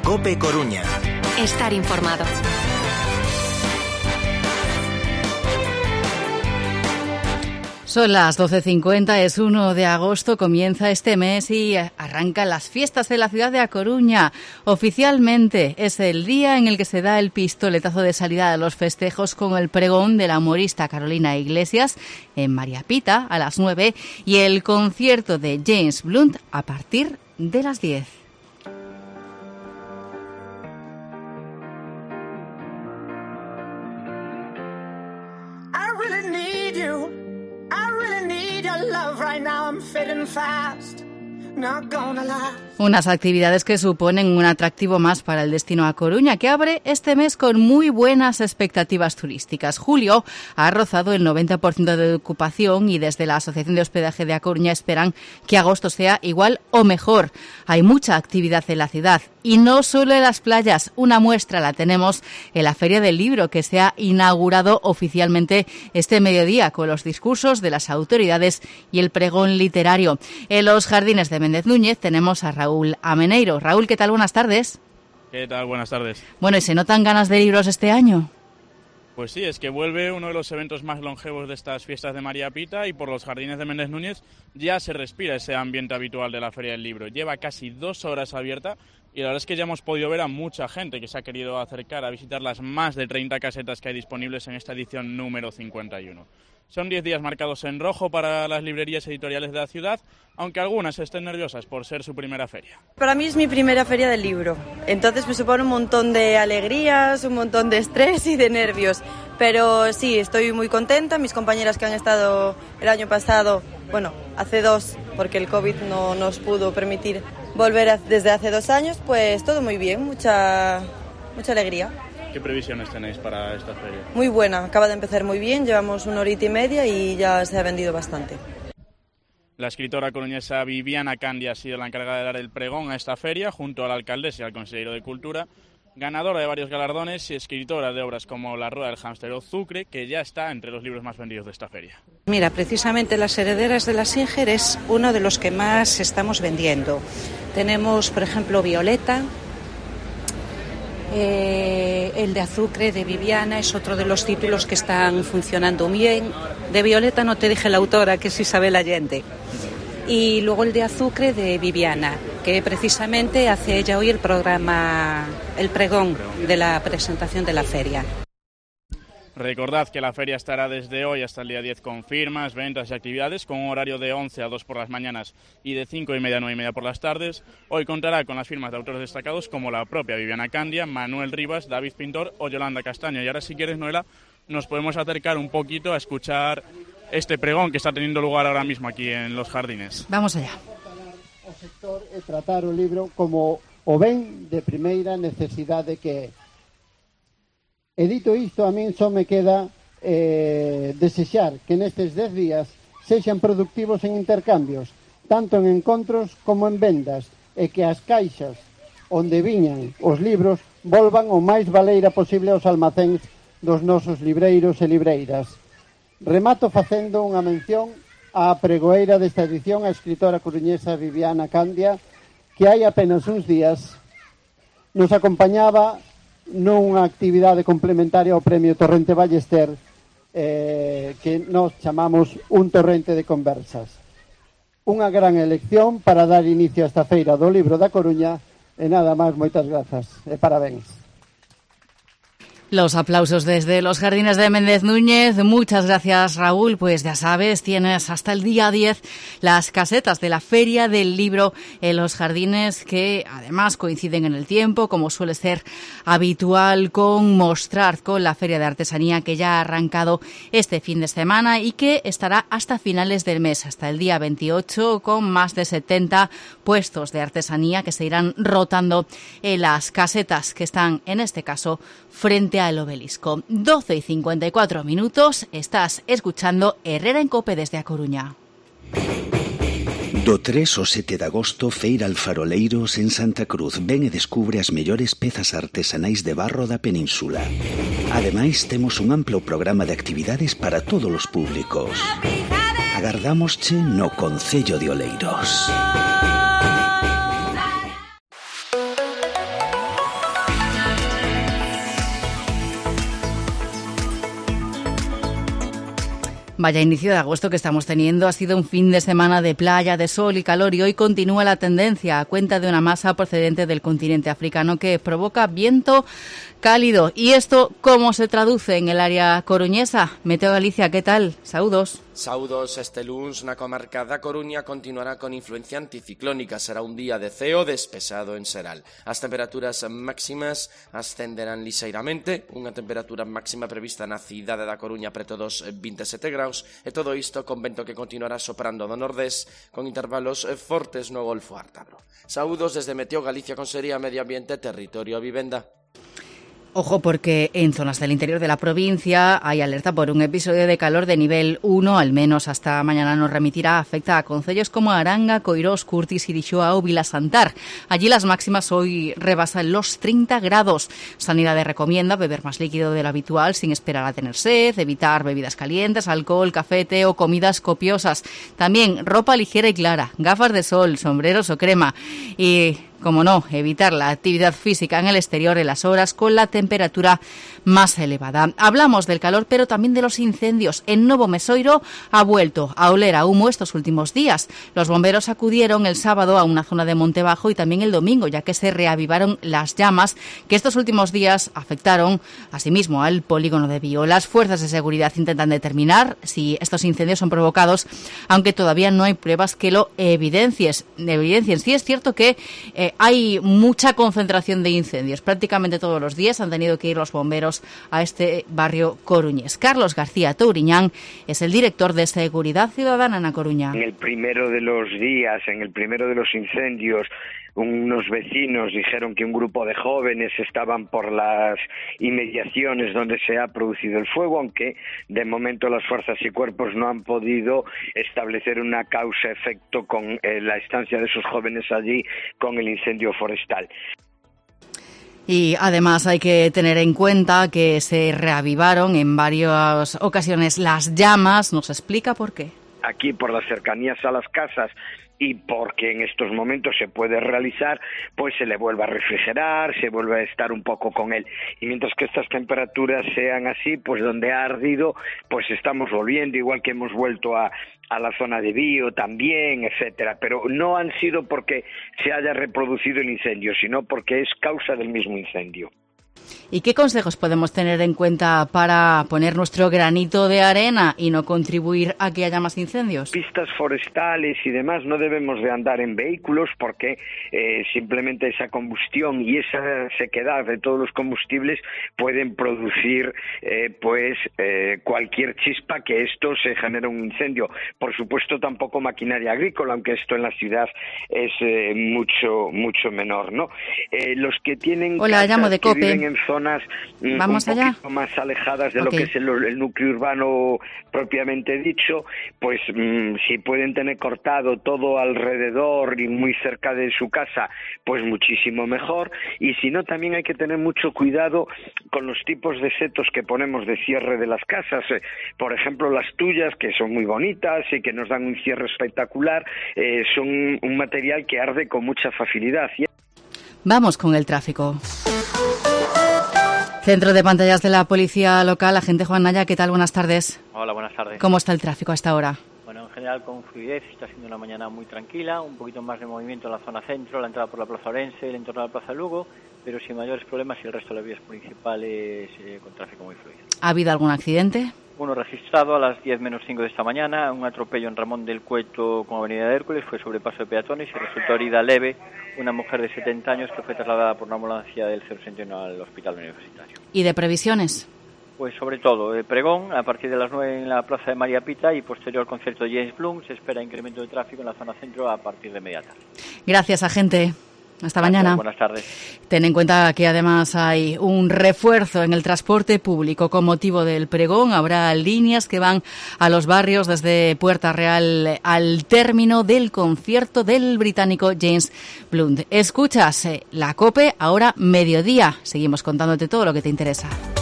COPE Coruña. Estar informado. Son las 12:50, es 1 de agosto, comienza este mes y arrancan las fiestas de la ciudad de A Coruña. Oficialmente es el día en el que se da el pistoletazo de salida de los festejos con el pregón de la humorista Carolina Iglesias en María Pita a las 9 y el concierto de James Blunt a partir de las 10. Unas actividades que suponen un atractivo más para el destino A Coruña, que abre este mes con muy buenas expectativas turísticas. Julio ha rozado el 90% de ocupación y desde la Asociación de Hospedaje de A Coruña esperan que agosto sea igual o mejor. Hay mucha actividad en la ciudad y no solo en las playas. Una muestra la tenemos en la Feria del Libro, que se ha inaugurado oficialmente este mediodía con los discursos de las autoridades y el pregón literario. En los jardines de Méndez Núñez tenemos a Raúl Ameneiro. Raúl, ¿qué tal? Buenas tardes. ¿Qué tal? Buenas tardes. Bueno, ¿y se notan ganas de libros este año? Pues sí, es que vuelve uno de los eventos más longevos de estas fiestas de María Pita y por los jardines de Méndez Núñez ya se respira ese ambiente habitual de la Feria del Libro. Lleva casi 2 horas abierta y la verdad es que ya hemos podido ver a mucha gente que se ha querido acercar a visitar las más de 30 casetas que hay disponibles en esta edición número 51. Son 10 días marcados en rojo para las librerías editoriales de la ciudad, aunque algunas estén nerviosas por ser su primera feria. Para mí es mi primera feria del libro, entonces me supone un montón de alegrías, un montón de estrés y de nervios. Pero sí, estoy muy contenta, mis compañeras que han estado el año pasado, bueno, hace 2, porque el COVID no nos pudo permitir volver desde hace 2 años, pues todo muy bien, mucha alegría. ¿Qué previsiones tenéis para esta feria? Muy buena, acaba de empezar muy bien, llevamos 1 horita y media y ya se ha vendido bastante. La escritora coruñesa Viviana Candia ha sido la encargada de dar el pregón a esta feria, junto al alcaldesa y al consejero de Cultura, ganadora de varios galardones y escritora de obras como La rueda del hámster o Zucre, que ya está entre los libros más vendidos de esta feria. Mira, precisamente Las herederas de la Singer es uno de los que más estamos vendiendo. Tenemos, por ejemplo, Violeta. El de Azucre de Viviana es otro de los títulos que están funcionando bien. De Violeta no te dije la autora, que es Isabel Allende. Y luego el de Azucre de Viviana, que precisamente hace ella hoy el programa, el pregón de la presentación de la feria. Recordad que la feria estará desde hoy hasta el día 10 con firmas, ventas y actividades, con un horario de 11 a 2 por las mañanas y de 5:30 a 9:30 por las tardes. Hoy contará con las firmas de autores destacados como la propia Viviana Candia, Manuel Rivas, David Pintor o Yolanda Castaño. Y ahora, si quieres, Noela, nos podemos acercar un poquito a escuchar este pregón que está teniendo lugar ahora mismo aquí en los jardines. Vamos allá. O sector é tratar o libro como o ben de primeira necesidade que é. E dito isto, a min só me queda desexar que nestes 10 días sexan productivos en intercambios, tanto en encontros como en vendas, e que as caixas onde viñan os libros volvan o máis baleira posible aos almacéns dos nosos libreiros e libreiras. Remato facendo unha mención á pregoeira desta edición, a escritora coruñesa Viviana Candia, que hai apenas uns días nos acompañaba nunha actividade complementaria ao Premio Torrente Ballester, que nos chamamos Un Torrente de Conversas. Unha gran elección para dar inicio a esta feira do libro da Coruña, e nada máis, moitas grazas e parabéns. Los aplausos desde los jardines de Méndez Núñez. Muchas gracias, Raúl. Pues ya sabes, tienes hasta el día 10 las casetas de la Feria del Libro en los jardines, que además coinciden en el tiempo, como suele ser habitual, con Mostrart, con la Feria de Artesanía que ya ha arrancado este fin de semana y que estará hasta finales del mes, hasta el día 28, con más de 70 puestos de artesanía que se irán rotando en las casetas que están, en este caso, frente al obelisco. 12:54, estás escuchando Herrera en Cope desde A Coruña. Do 3 ao 7 de agosto, Feira Alfaroleiros en Santa Cruz. Ven e descubre as mellores pezas artesanais de barro da península. Ademais, temos un amplo programa de actividades para todos os públicos. Agardámosche no Concello de Oleiros. Vaya inicio de agosto que estamos teniendo. Ha sido un fin de semana de playa, de sol y calor, y hoy continúa la tendencia a cuenta de una masa procedente del continente africano que provoca viento cálido. ¿Y esto cómo se traduce en el área coruñesa? Meteo Galicia, ¿qué tal? Saúdos. Saúdos, este luns na comarca da Coruña continuará con influencia anticiclónica. Será un día de ceo despexado en xeral. As temperaturas máximas ascenderán lixeiramente, unha temperatura máxima prevista na cidade da Coruña preto dos 27 graus, e todo isto con vento que continuará soprando do nordés con intervalos fortes no Golfo Ártabro. Saúdos desde Meteo Galicia, Consellería Medio Ambiente, Territorio e Vivenda. Ojo, porque en zonas del interior de la provincia hay alerta por un episodio de calor de nivel 1, al menos hasta mañana nos remitirá. Afecta a concellos como Aranga, Coirós, Curtis, Irixoa o Vilasantar. Allí las máximas hoy rebasan los 30 grados. Sanidad recomienda beber más líquido de lo habitual sin esperar a tener sed, evitar bebidas calientes, alcohol, café, té o comidas copiosas. También ropa ligera y clara, gafas de sol, sombreros o crema. Y, como no, evitar la actividad física en el exterior en las horas con la temperatura más elevada. Hablamos del calor, pero también de los incendios. En Novo Mesoiro ha vuelto a oler a humo estos últimos días. Los bomberos acudieron el sábado a una zona de Montebajo y también el domingo, ya que se reavivaron las llamas que estos últimos días afectaron asimismo al polígono de Bío. Las fuerzas de seguridad intentan determinar si estos incendios son provocados, aunque todavía no hay pruebas que lo evidencien. Sí es cierto que hay mucha concentración de incendios. Prácticamente todos los días han tenido que ir los bomberos a este barrio coruñés. Carlos García Touriñán es el director de Seguridad Ciudadana en A Coruña. En el primero de los días, en el primero de los incendios, unos vecinos dijeron que un grupo de jóvenes estaban por las inmediaciones donde se ha producido el fuego, aunque de momento las fuerzas y cuerpos no han podido establecer una causa-efecto con la estancia de esos jóvenes allí con el incendio forestal. Y además hay que tener en cuenta que se reavivaron en varias ocasiones las llamas. ¿Nos explica por qué? Aquí, por las cercanías a las casas, y porque en estos momentos se puede realizar, pues se le vuelve a refrigerar, se vuelve a estar un poco con él. Y mientras que estas temperaturas sean así, pues donde ha ardido, pues estamos volviendo, igual que hemos vuelto a la zona de Bío también, etcétera. Pero no han sido porque se haya reproducido el incendio, sino porque es causa del mismo incendio. ¿Y qué consejos podemos tener en cuenta para poner nuestro granito de arena y no contribuir a que haya más incendios? Pistas forestales y demás, no debemos de andar en vehículos porque simplemente esa combustión y esa sequedad de todos los combustibles pueden producir cualquier chispa que esto se genere un incendio. Por supuesto, tampoco maquinaria agrícola, aunque esto en la ciudad es mucho menor, ¿no? Los que tienen Hola, llamo de COPE. Viven en zonas ¿Vamos un allá? poquito más alejadas de lo que es el núcleo urbano propiamente dicho, pues si pueden tener cortado todo alrededor y muy cerca de su casa, pues muchísimo mejor. Y si no, también hay que tener mucho cuidado con los tipos de setos que ponemos de cierre de las casas. Por ejemplo, las tuyas, que son muy bonitas y que nos dan un cierre espectacular, son un material que arde con mucha facilidad. Vamos con el tráfico. Centro de pantallas de la Policía Local, agente Juan Naya, ¿qué tal? Buenas tardes. Hola, buenas tardes. ¿Cómo está el tráfico a esta hora? Bueno, en general con fluidez, está siendo una mañana muy tranquila, un poquito más de movimiento en la zona centro, la entrada por la Plaza Orense, el entorno de la Plaza Lugo, pero sin mayores problemas y el resto de las vías principales con tráfico muy fluido. ¿Ha habido algún accidente? Uno registrado a las 10 menos 5 de esta mañana, un atropello en Ramón del Cueto con Avenida de Hércules, fue sobrepaso de peatones y resultó herida leve una mujer de 70 años que fue trasladada por una ambulancia del 061 al Hospital Universitario. ¿Y de previsiones? Pues sobre todo, pregón a partir de las 9 en la Plaza de María Pita y posterior al concierto de James Blunt se espera incremento de tráfico en la zona centro a partir de media tarde. Gracias, agente. Hasta mañana. Buenas tardes. Ten en cuenta que además hay un refuerzo en el transporte público con motivo del pregón. Habrá líneas que van a los barrios desde Puerta Real al término del concierto del británico James Blunt. Escuchas la COPE, ahora mediodía. Seguimos contándote todo lo que te interesa.